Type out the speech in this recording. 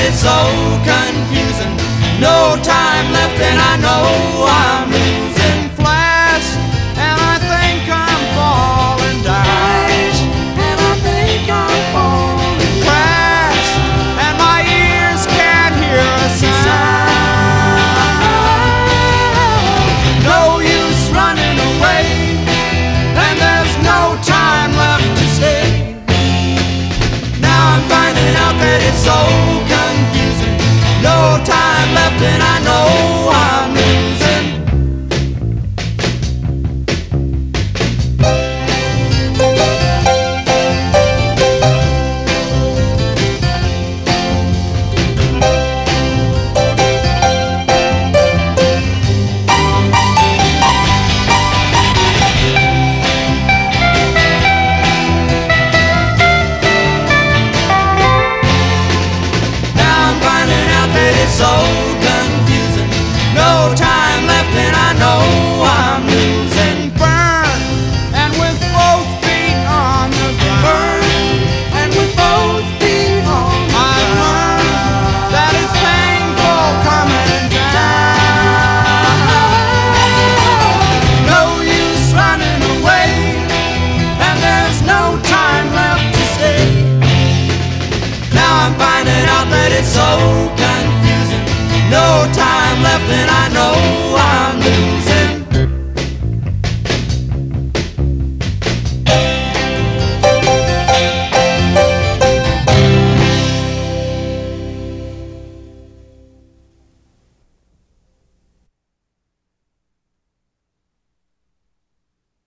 it's so confusing. No time left and I know I'm losing. Flash, and I think I'm falling down. Flash, and I think I'm falling. Crash, and my ears can't hear a sound. No use running away, and there's no time left to stay. Now I'm finding out that it's so confusing. No time left and I know I'm losing. Now I'm finding out that it's so confusing. No time left and I know I'm losing. Burn, and with both feet on the ground. Burn, and with both feet on the I ground. learned that it's painful coming down. No use running away, and there's no time left to stay. Now I'm finding out that it's so confusing. No time left and I know I'm losing.